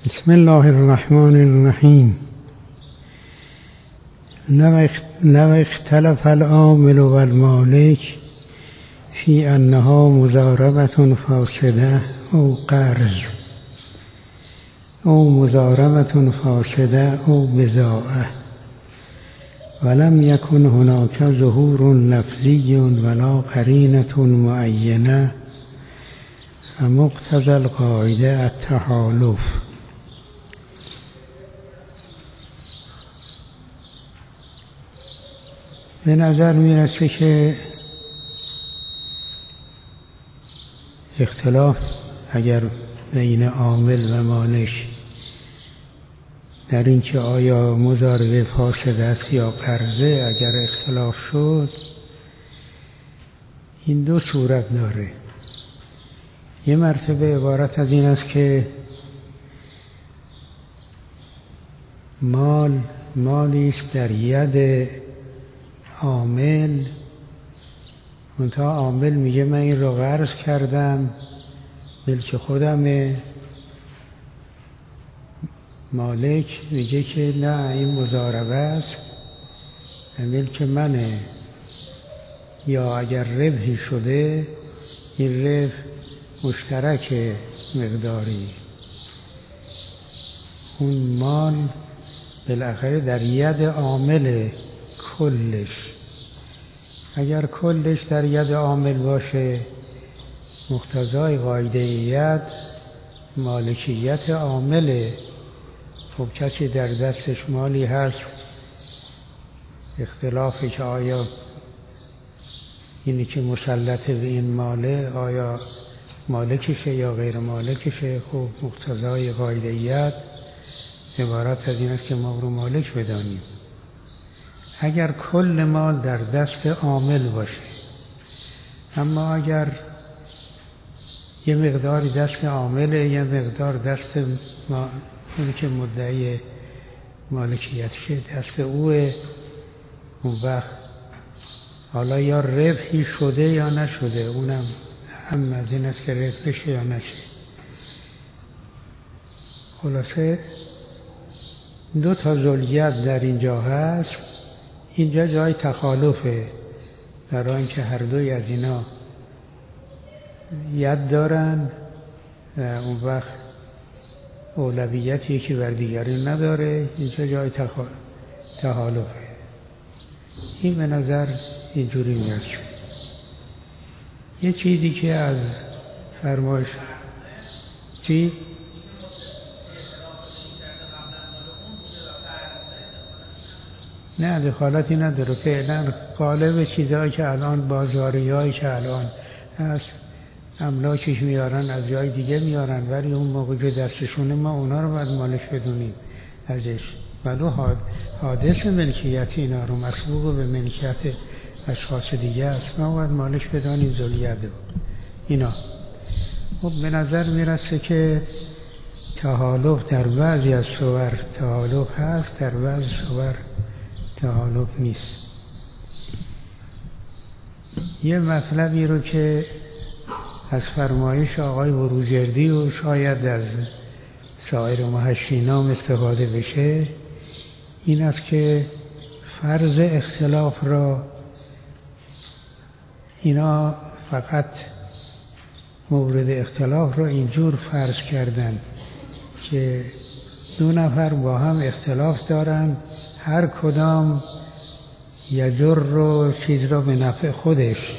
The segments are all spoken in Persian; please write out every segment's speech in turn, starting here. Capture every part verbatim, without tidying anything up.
بسم الله الرحمن الرحیم. لو اختلف العامل و المالک فی انها مضاربة فاسده او قرض او مضاربة فاسده او بضاعة ولم یکن هناك ظهور لفظی ولا قرینة معینة فمقتضى القاعده التحالف. به نظر میرسه که اختلاف اگر بین عامل و مالک در اینکه آیا مضاربه فاسد است یا قرضه، اگر اختلاف شد، این دو صورت داره. یه مرتبه عبارت از این است که مال مالی است در ید عامل، منتها عامل میگه من این رو قرض کردم، ملک خودمه. مالک میگه که نه، این مضاربه است، ملک منه. یا اگر ربحی شده، این ربح مشترک مقداری، اون مال بالاخره در ید عامل کلش. اگر کلش در ید عامل باشه، مقتضای قاعده ید مالکیت عامله. خب کسی در دستش مالی هست، اختلافی که آیا اینی که مسلط به این ماله آیا مالکشه یا غیر مالکشه، خب مقتضای قاعده ید عبارت از این است که ما رو مالک بدانیم. اگر کل مال در دست عامل باشه، اما اگر یه مقداری دست عامله، یه مقدار دست ما اونی که مدعی مالکیتشه دست اوه، اون وقت حالا یا ربحی شده یا نشده، اونم هم از این است که ربح بشه یا نشه. خلاصه دو تا ذوالید در اینجا هست. اینجا جای تخالفه، در آن که هر دوی از اینا ید دارن و اون وقت اولویت یکی بر دیگری نداره. اینجا جای تخالفه. این به نظر اینجوری میاد. یه چیزی که از فرمایش چی؟ نه، دخالتی نداره. فعلا غالب چیزهایی که الان بازاری هایی که الان هست املاکش میارن، از جای دیگه میارن، ولی اون موقع که دستشونه ما اونا رو باید مالک بدونیم ازش. ولو حادث ملکیتی اینا رو مسبوق به ملکیت اشخاص دیگه است، ما باید مالک بدانیم ذوالید اینا. خب به نظر میرسه که تحالف در بعضی از صور تحالف هست، در بعضی صور تحالف نیست. یه مطلبی رو که از فرمایش آقای بروجردی و شاید از سایر محشینام استفاده بشه، این است که فرض اختلاف را اینا فقط مورد اختلاف را اینجور فرض کردن که دو نفر با هم اختلاف دارن، هر کدام یجر رو چیز را به نفع خودش،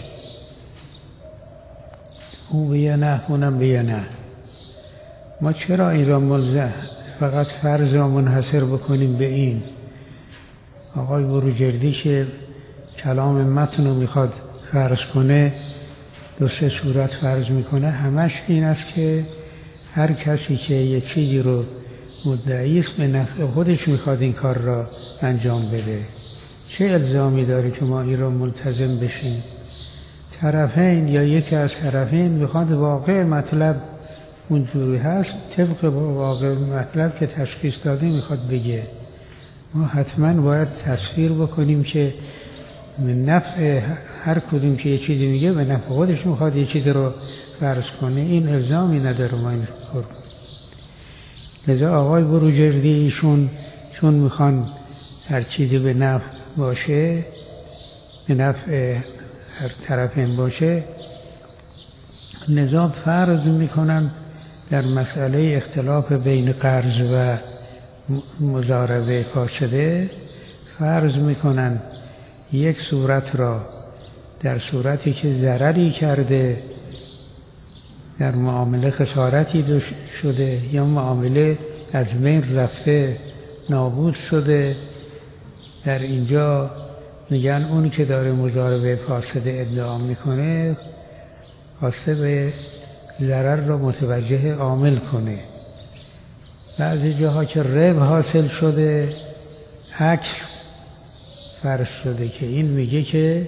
او به یه نه اونم به یه نه. ما چرا این را ملزم فقط فرض را منحصر بکنیم به این؟ آقای بروجردی که کلام متن رو میخواد فرض کنه، دو سه صورت فرض میکنه، همش این است که هر کسی که یه چیزی رو مدعی است به نفع خودش میخواد این کار را انجام بده. چه الزامی داره که ما این را ملتزم بشیم؟ طرفین یا یکی از طرفین میخواد واقع مطلب اونجوری هست، طبق واقع مطلب که تشخیص داده میخواد بگه. ما حتما باید تصویر بکنیم که نفع هر کدوم که یه چیزی میگه به نفع خودش میخواد یه چیزی رو فرض کنه. این الزامی نداره ما این کار کنیم. لذا آقای بروجردی ایشون چون میخوان هر چیزی به نفع باشه، به نفع هر طرفین باشه، لذا فرض میکنن در مسئله اختلاف بین قرض و مضاربه فاسده، فرض میکنن یک صورت را در صورتی که ضرری کرده، در معامله خسارتی شده یا معامله از بین رفته نابود شده، در اینجا میگن اونی که داره مضاربه فاسده ادعا میکنه خواسته به ضرر را متوجه عامل کنه. بعضی جاها که ربح حاصل شده عکس فرض شده که این میگه که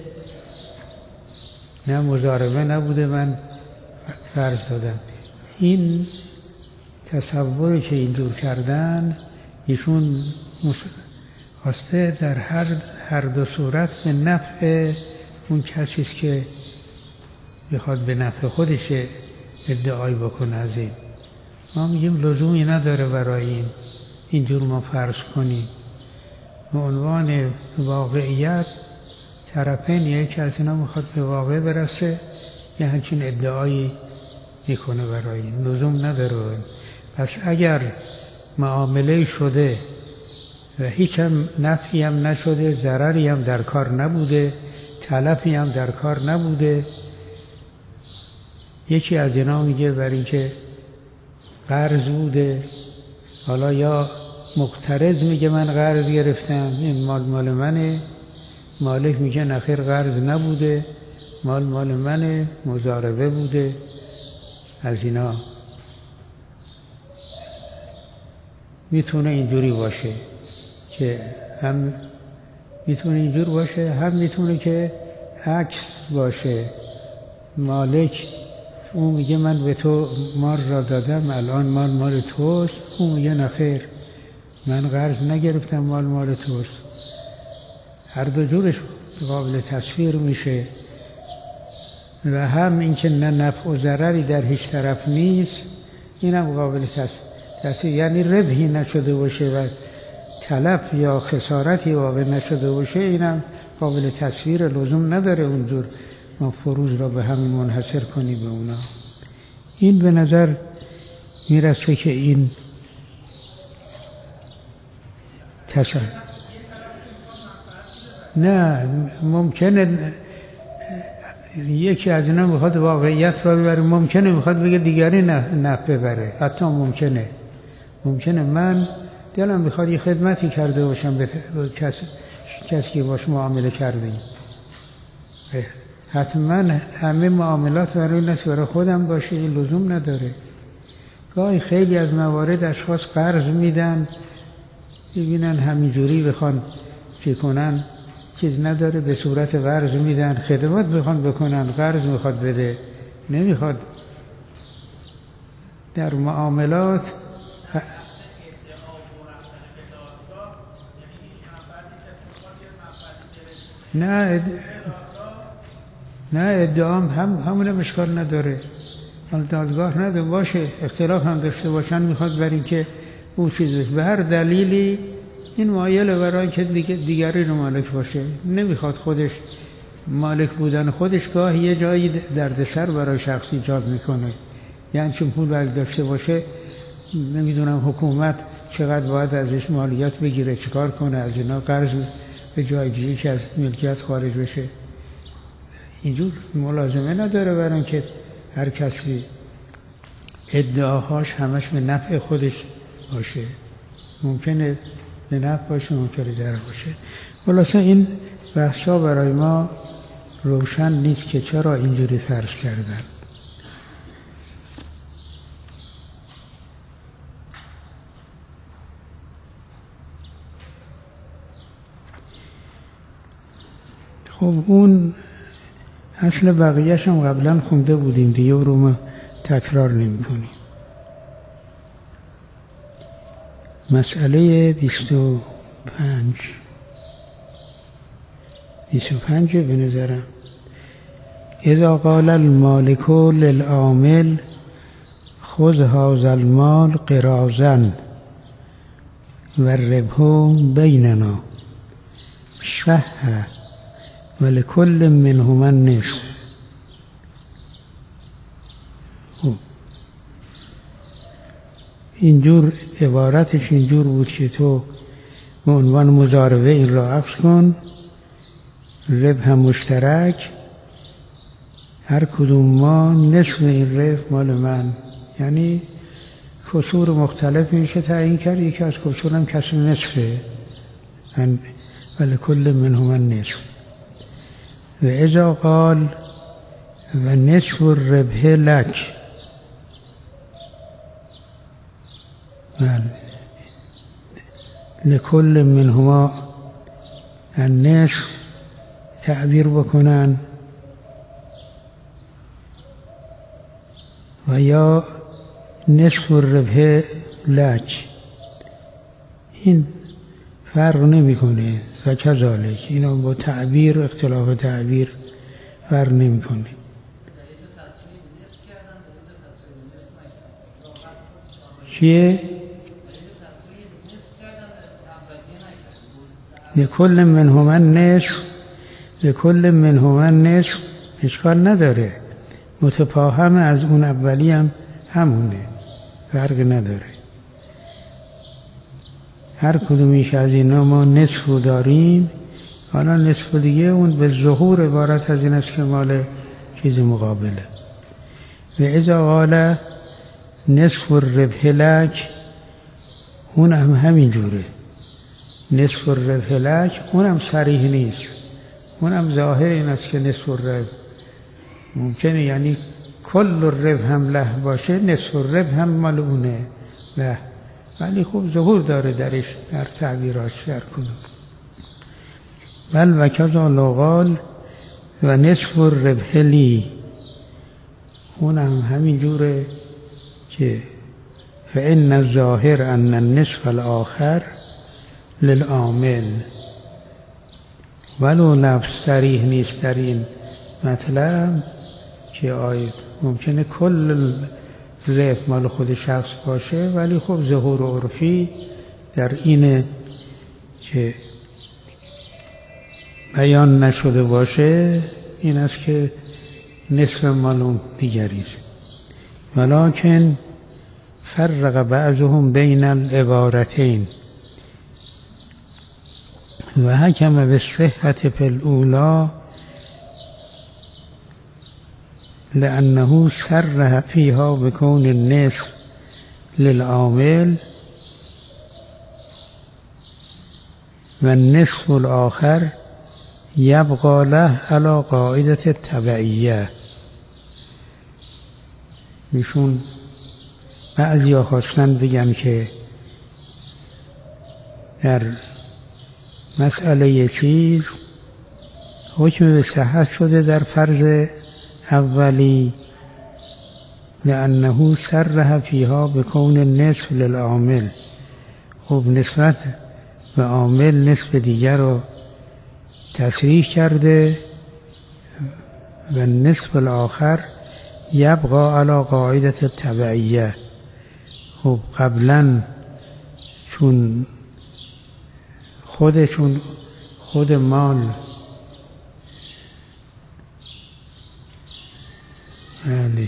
نه مضاربه نبوده، من فرض دادم. این تصوری که اینجور کردن، ایشون خواسته در هر هر دو صورت به نفع اون کسیست که بخواد به نفع خودش ادعای بکنه. از این ما میگیم لزومی نداره برای این اینجور ما فرض کنیم. به عنوان واقعیت طرفین، یک از اینا میخواد به واقع برسه، یه همچین ادعایی میکنه برای این، لزوم نداره. پس اگر معامله شده و هیچ هم نفعی هم نشده، ضرری هم در کار نبوده، تلفی هم در کار نبوده، یکی از اینا میگه برای اینکه قرض بوده، حالا یا مقترض میگه من قرض گرفتم، این مال مال منه، مالک میگه نخیر قرض نبوده، مال مال منه، مضاربه بوده. از اینا میتونه اینجوری باشه که هم میتونه اینجور باشه، هم میتونه که عکس باشه. مالک اون میگه من به تو مال را دادم، الان مال مال توست، اون میگه نخیر من قرض نگرفتم، مال مال توست. هر دو جورش قابل تصویر میشه. و هم اینکه نه نفع و ضرری در هیچ طرف نیست، اینم قابل تصویر، یعنی ربحی نشده باشه و تلف یا خسارتی واقع نشده باشه، اینم قابل تصویر، لزوم نداره اونجور ما فروض را به همین منحصر کنی به اونا. این به نظر میرسه که این تصور نه ممکنه یکی از اینا میخواد واقعیت را ببره، ممکنه میخواد بگه دیگری نه نه ببره، حتی ممکنه ممکنه من دلم میخواد یه خدمتی کرده باشم به کسی کسی که باش معامله کردیم، حتما همه معاملات برای نست برای خودم باشه، این لزوم نداره. گاهی خیلی از موارد اشخاص قرض میدن ببینن همینجوری بخوان چی کنن، چیز نداره، به صورت قرض میدن، خدمات بخوان بکنن، قرض میخواد بده، نمیخواد. در معاملات نه اد... نه ادعام هم همونه اشکال نداره، دادگاه نداره باشه، اختلاف هم داشته باشن، میخواد برای اینکه اون چیزش به هر دلیلی این مایل برای که دیگه دیگری رو مالک باشه، نمیخواد خودش مالک بودن خودش گاهی یه جایی دردسر برای شخصی ایجاد میکنه. یعنی چون پول باید داشته باشه، نمیدونم حکومت چقدر باید ازش مالیات بگیره، چیکار کنه، از اینا قرض به جای دیگه که از ملکیت خارج بشه. اینجور ملازمه نداره برای اینکه هر کسی ادعاهاش همش به نفع خودش باشه، ممکنه به نفع باشه، ممکنه در باشه. خلاصه این بحثا برای ما روشن نیست که چرا اینجوری فرض کردن. خب اون اصل بقیه‌اش هم قبلا خونده بودیم دیگه، رو ما تکرار نمی کنیم. مسئله بیست و پنج بیست و پنج به نظرم اذا قال المالک للعامل خذ هذا المال قراضا و الربح بیننا صح ولکل منهما النصف. اینجور عبارتش اینجور بود که تو به عنوان مضاربه این را عکس کن، ربح هم مشترک، هر کدوم ما نصف این ربح مال من، یعنی کسور مختلف میشه تعیین کرد، یکی از کسور هم کسر نصفه ولی کل منهما النصف. و اذا قال و نصف الربح لک، لکل منهما النصف تعبیر بکنن، و یا نصف الربح لک، این فرق نمیکنه. و کذالک اینا با تعبیر اختلاف تعبیر فرق نمیکنه. چیه؟ لکل منهما النصف، لکل منهما النصف اشکال نداره، متفاهم از اون اولی هم همونه، فرق نداره. هر کدومیش از اینا ما نصف رو داریم، حالا نصف دیگه اون به ظهور عبارت از این است که مال چیز مقابله. و اذا قال نصف الربح لک، اون هم همین جوره، نصف الربح لک، اون هم صریح نیست، اون هم ظاهر این است که نصف الربح ممکنه یعنی کل الربح هم له باشه، نصف الربح هم مال اونه له، ولی خوب ظهور داره درش در تعبیراش در کدوم. بل و کذا لو قال و نصف الربح لی، اون هم همین جوره که فإن الظاهر ان النصف الآخر للعامل، ولو لفظ صریح نیست در این مطلب که آید ممکنه کل ربح مال خود شخص باشه، ولی خب ظهور عرفی در اینه که بیان نشده باشه، این است که نصف مال اون دیگریست. ولکن فرق بعضهم بین العبارتین و حکم بالصحة فی الاولی لأنه صرح فيها بكون النصف للعامل والنصف الآخر يبقى له على قاعدة التبعیه. ایشون بعضی ها خواستن بگن که در مسئله چیز حکم به صحت شده در فرض اولی لأنه صرح فيها بكون النصف للعامل، خب نسبت به عامل نصف دیگر رو تصریح کرده، و النصف الآخر یبقى على قاعدة التبعیه. خب قبلا چون خودشون خود مال بله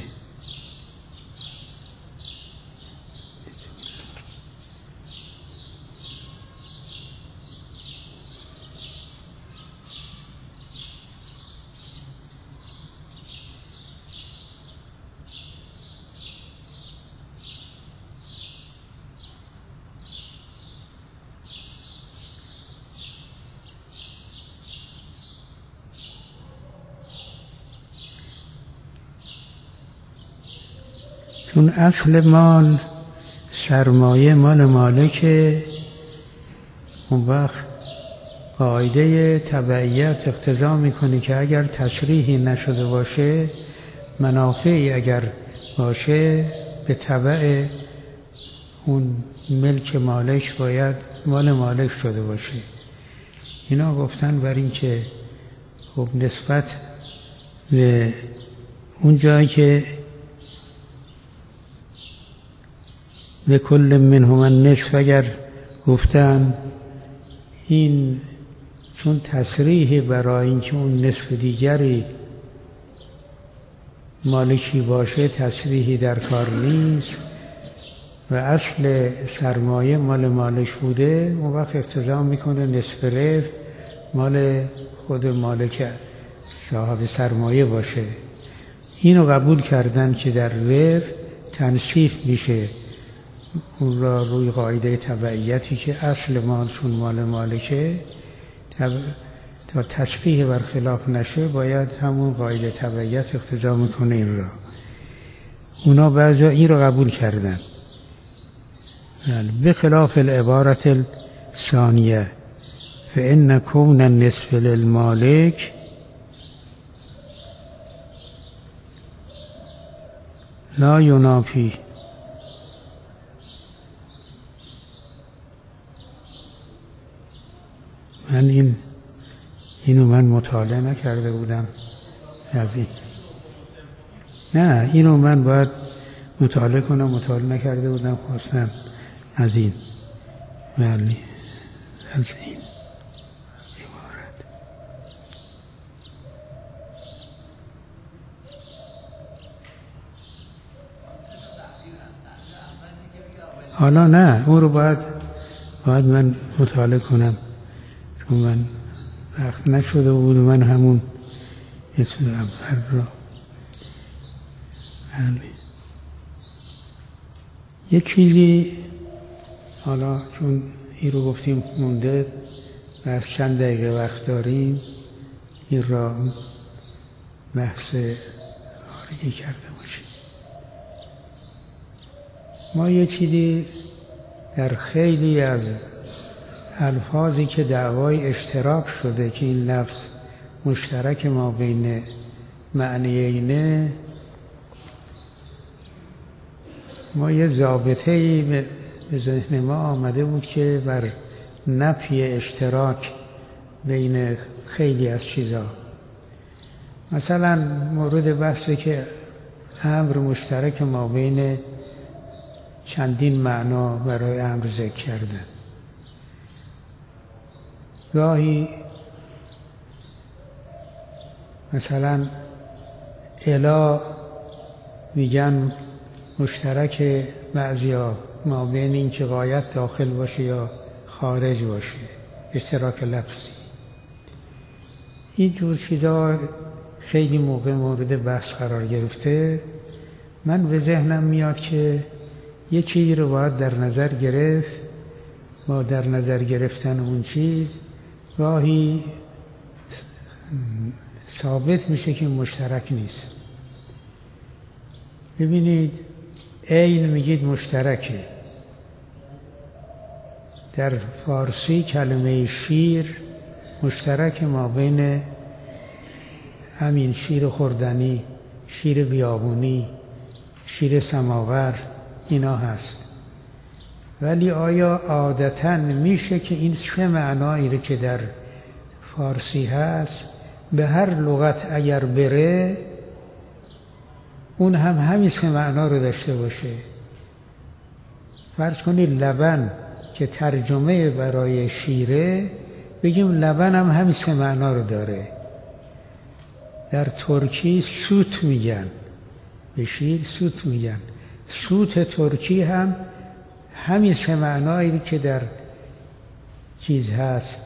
چون اصل مال سرمایه مال مالکه، اون وقت قاعده تبعیت اقتضا میکنه که اگر تصریحی نشده باشه، منافعی اگر باشه، به تبع اون ملک مالک باید مال مالک شده باشه. اینا گفتن بر این که خب نسبت به اون جایی که لکل منهما النصف اگر گفتن این چون تصریح برای اینکه اون نصف دیگری مالکی باشه تصریحی در کار نیست و اصل سرمایه مال مالک بوده، اون وقت اقتضا میکنه نصف ربح مال خود مالک صاحب سرمایه باشه. اینو قبول کردن که در ربح تنصیف میشه اون را روی قاعده تبعیتی که اصل مال چون مال مالکه تب... تا تشبیه برخلاف نشه باید همون قاعده تبعیت اقتضا میکنه این را. اونا بعضا این را قبول کردن. بخلاف العبارت الثانیه فإن كون النصف للمالک لا ینافی من این اینو من مطالعه نکرده بودم از این. نه اینو من باید مطالعه کنم، مطالعه نکرده بودم، خواستم از این ولی از این عبارت. حالا نه اون رو باید باید من مطالعه کنم چون من وقت نشده بود من همون اسم اول را. یک چیزی حالا چون این رو گفتیم مونده و از چند دقیقه وقت داریم این را بحث خارجی کرده باشیم. ما یه چیزی در خیلی از الفاظی که دعوای اشتراک شده که این لفظ مشترک ما بین معنیینه، ما یه ضابطه‌ای به ذهن ما آمده بود که بر نفی اشتراک بین خیلی از چیزا، مثلا مورد بحثی که امر مشترک ما بین چندین معنا برای امر ذکر کردن. گاهی مثلا الا میگن مشترک بعضیا ما بین این که غایت داخل باشه یا خارج باشه، اشتراک لفظی. این جور چیزا خیلی موقع مورد بحث قرار گرفته. من به ذهنم میاد که یه چیزی رو باید در نظر گرفت، با در نظر گرفتن اون چیز گاهی ثابت میشه که مشترک نیست. ببینید عین میگید مشترکه. در فارسی کلمه شیر مشترک ما بین همین شیر خوردنی، شیر بیابونی، شیر سماور اینا هست. ولی آیا عادتاً میشه که این سه معنایی رو که در فارسی هست به هر لغت اگر بره اون هم همین سه معنا رو داشته باشه؟ فرض کنید لبن که ترجمه برای شیره، بگیم لبن هم همین سه معنا رو داره. در ترکی سوت میگن، به شیر سوت میگن. سوت ترکی هم همین سه معنایی که در چیز هست،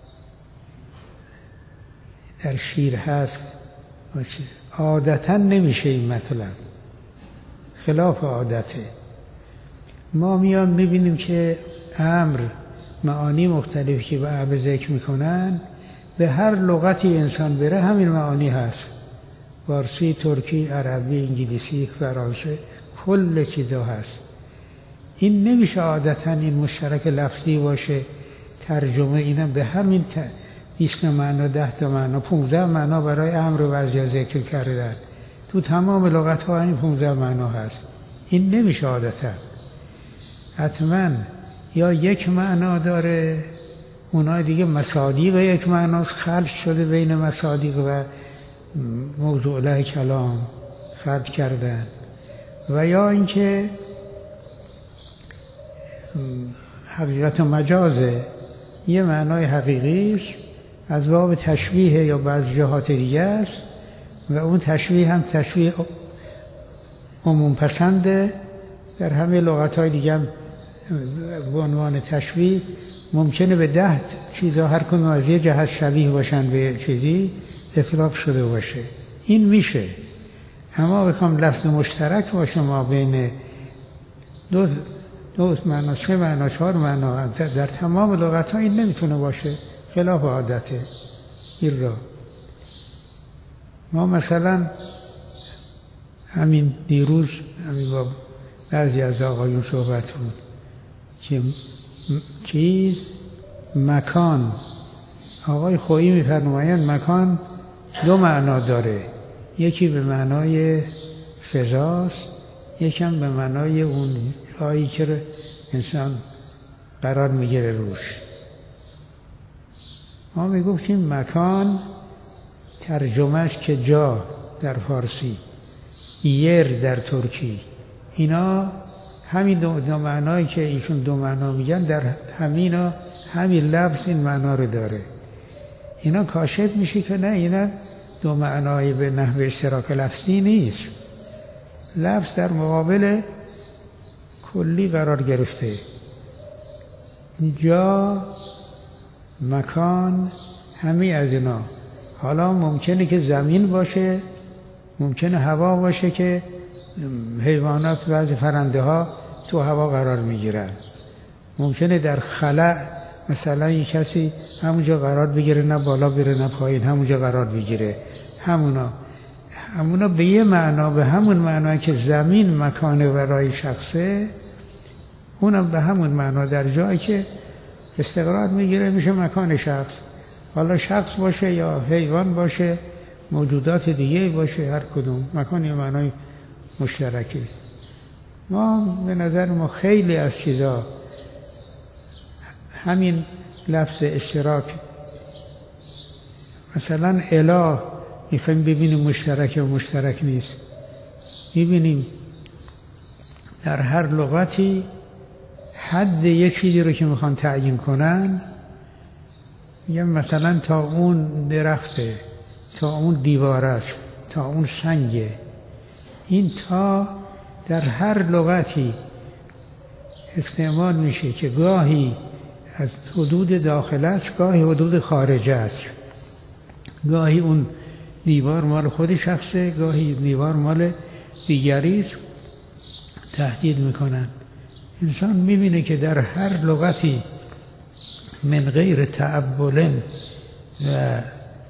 در شیر هست. عادتا نمیشه این مطلب، خلاف عادته. ما میان میبینیم که امر معانی مختلفی که به امر ذکر میکنن به هر لغتی انسان بره همین معانی هست. فارسی، ترکی، عربی، انگلیسی، فرانسه، کل چیزا هست. این نمیشه عادتا این مشترک لفظی باشه. ترجمه اینم به همین بیست معنا، ده تا معنا، پونزده معنا برای امر و وضع ذکر کردن. تو تمام لغت ها این پونزده معنا هست. این نمیشه عادتا. حتما یا یک معنا داره، اونها دیگه مصادیق یک معناست، خلط شده بین مصادیق و موضوع له کلام خلط کردن. و یا اینکه حقیقت و مجازه، یه معنای حقیقی است از باب تشبیه یا بعض جهات دیگه است و اون تشبیه هم تشبیه عموم پسنده. در همه لغت‌های دیگه هم به عنوان تشبیه ممکنه به ده چیزا هر کدوم از یه جهت شبیه باشن به چیزی اطلاق شده باشه، این میشه. اما بخوام لفظ مشترک باشه ما بین دو دو معنا، سه معنا، چهار معنا در تمام لغت‌ها، این نمیتونه باشه، خلاف عادته این را. ما مثلا همین دیروز همین با بعضی از آقایون صحبت بود که چیز مکان، آقای خویی می‌فرمایند مکان دو معنا داره، یکی به معنای فضاست، یکم به معنای اون جایی که انسان قرار میگیره روش. ما میگفتیم مکان ترجمهش که جا در فارسی، یر در ترکی، اینا همین دو, دو معنایی که ایشون دو معنا میگن در همینا همین لفظ این معنا رو داره. اینا کاشف میشه که نه، اینا دو معنای به نحو اشتراک لفظی نیست، لفظ در مقابل کلی قرار گرفته. جا، مکان، همین از اینا. حالا ممکنه که زمین باشه، ممکنه هوا باشه که حیوانات و بعضی پرنده ها تو هوا قرار میگیرن، ممکنه در خلأ مثلا یک کسی همونجا قرار بگیره، نه بالا بره نه پایین، همونجا قرار بگیره. همونا همونا به یه معنا، به همون معنا که زمین مکان برای شخصه، اونم به همون معنا در جایی که استقرار میگیره میشه مکان شخص. حالا شخص باشه یا حیوان باشه، موجودات دیگه باشه، هر کدوم مکان یه معنای مشترکی. ما به نظر ما خیلی از چیزا همین لفظ اشتراک، مثلا اله میخوایم ببینیم مشترک و مشترک نیست، میبینیم در هر لغتی حد یک چیزی رو که میخوان تعیین کنن، میگن مثلا تا اون درخته، تا اون دیوار است، تا اون سنگه. این تا در هر لغتی استعمال میشه که گاهی از حدود داخل است، گاهی حدود خارج است، گاهی اون دیوار مال خود شخصه، گاهی دیوار مال دیگری است، تهدید میکنن. انسان میبینه که در هر لغتی من غیر تعبل و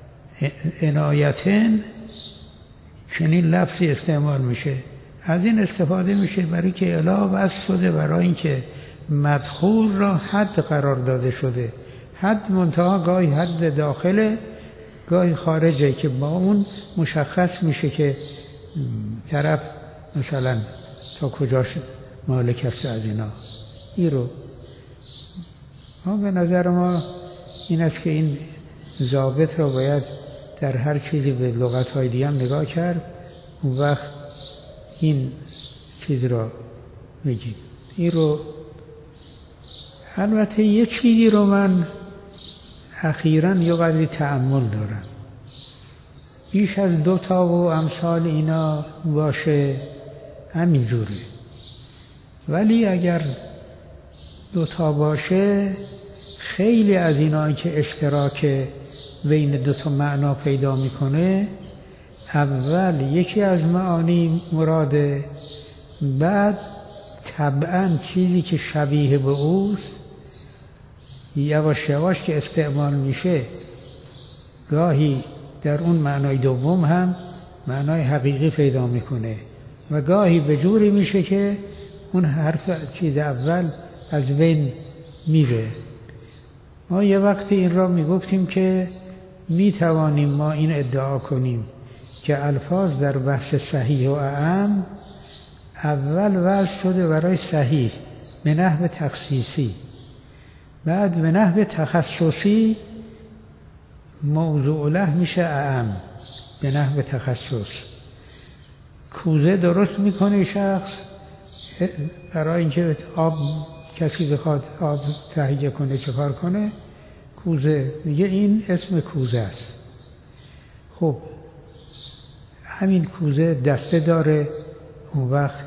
عنایتن چنین لفظی استعمال میشه. از این استفاده میشه برای که اله وصف شده برای اینکه مدخول را حد قرار داده شده. حد منتها گاهی حد داخله، گاهی خارجه که با اون مشخص میشه که طرف مثلا تا کجاش مالک است از اینا. این رو ما به نظر ما این است که این ضابط را باید در هر چیزی به لغت‌های دیگه هم نگاه کرد، اون وقت این چیز را میگیم. این رو البته یه چیزی رو من اخیراً یه قدری تأمل دارم، بیش از دو تا و امثال اینا باشه همینجوره، ولی اگر دو تا باشه خیلی از اینا که اشتراک بین دو تا معنا پیدا میکنه، اول یکی از معانی مراده، بعد طبعاً چیزی که شبیه به اوست یواش یواش که استعمال میشه، گاهی در اون معنای دوم هم معنای حقیقی پیدا میکنه و گاهی به جوری میشه که اون حرف چیز اول از بین میره. ما یه وقتی این را میگفتیم که میتوانیم ما این ادعا کنیم که الفاظ در بحث صحیح و اعم اول وضع شده برای صحیح به نحو تخصیصی، بعد به نحو تخصصی موضوع له میشه اعم به نحو تخصص. کوزه درست میکنه شخص برای اینکه آب کسی بخواد آب تهیه کنه چه کار کنه؟ کوزه میگه این اسم کوزه است. خب همین کوزه دسته داره، اون وقت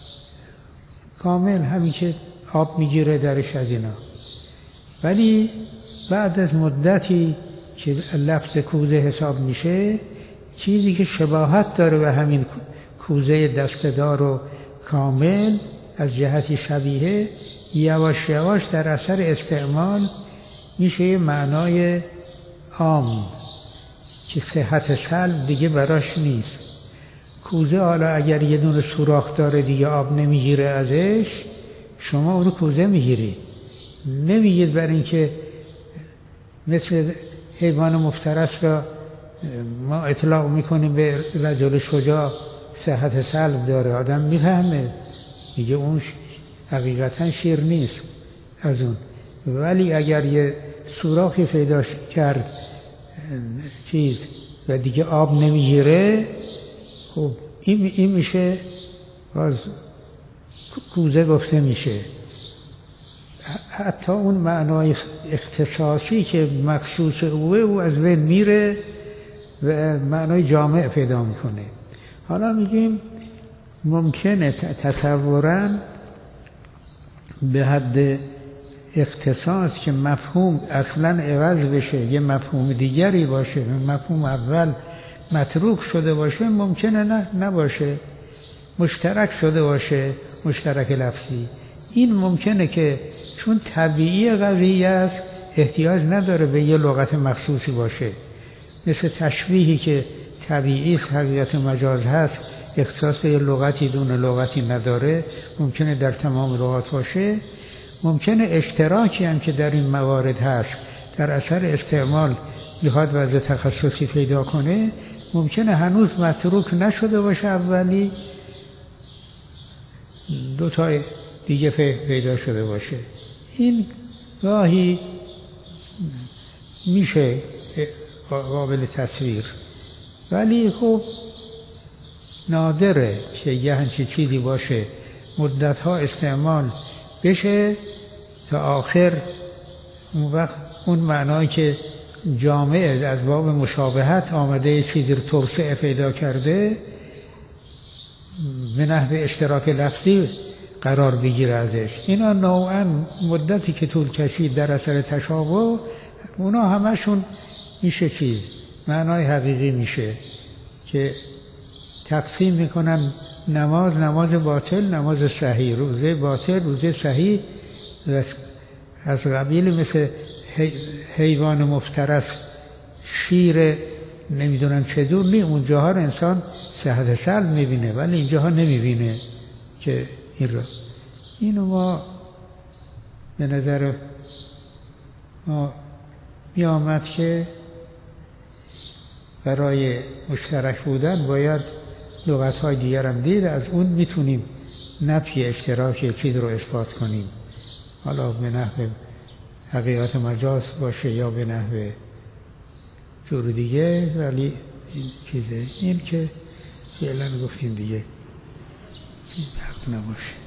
کامل همین که آب میگیره درش از اینا. ولی بعد از مدتی که لفظ کوزه حساب میشه، چیزی که شباهت داره به همین کوزه دسته‌دار و کامل از جهتی شبیه، یواش یواش در اثر استعمال میشه معنای عام که صحت سلب دیگه براش نیست. کوزه حالا اگر یه دونه سوراخ داره دیگه آب نمیگیره ازش، شما اونو کوزه میگیرید، نمیگید برای اینکه مثل حیوان مفترس را ما اطلاق میکنیم به رجل شجاع صحت سلب داره، آدم میفهمه میگه اون حقیقتا شیر نیست از اون. ولی اگر یه سوراخی پیدا کرد چیز و دیگه آب نمیگیره، خب این, این میشه باز کوزه گفته میشه. حتی اون معنای اختصاصی که مخصوص اوه او از بین میره و معنای جامع پیدا میکنه. حالا میگیم ممکنه تصوراً به حد اختصاص که مفهوم اصلاً عوض بشه، یه مفهوم دیگری باشه، مفهوم اول متروک شده باشه، ممکنه نه نباشه، مشترک شده باشه، مشترک لفظی. این ممکنه که چون طبیعی قضیه است احتیاج نداره به یه لغت مخصوصی باشه، مثل تشبیهی که طبیعی حقیقت مجاز هست اختصاص به یه لغتی دون لغتی نداره، ممکنه در تمام لغات باشه. ممکنه اشتراکی هم که در این موارد هست در اثر استعمال میخواد وضع تخصصی پیدا کنه، ممکنه هنوز متروک نشده باشه اولی، دو تا دیگه پیدا شده باشه. این گاهی میشه قابل تصویر، ولی خب نادره که یه همچین چیزی باشه مدتها استعمال بشه تا آخر اون وقت اون معنایی که جامعه از باب مشابهت آمده یه چیزی رو توسعه پیدا کرده به نحو اشتراک لفظی قرار بگیره ازش. اینا نوعا مدتی که طول کشید در اثر تشابه، اونا همشون میشه چیز معنای حقیقی میشه که تقسیم میکنن نماز نماز باطل نماز صحیح، روزه باطل روزه صحیح، از قبیل مثل حیوان مفترس شیر نمیدونم چطور نی، اونجاها رو انسان صحت سلب میبینه ولی اینجاها نمیبینه که این رو. اینو ما به نظر ما می آمد که برای مشترک بودن باید لغت‌های دیگر هم دید، از اون میتونیم نفی اشتراک چیز رو اثبات کنیم، حالا به نحو حقیقت مجاز باشه یا به نحو جور دیگه. ولی این چیزه این که فعلا گفتیم دیگه حق نباشه.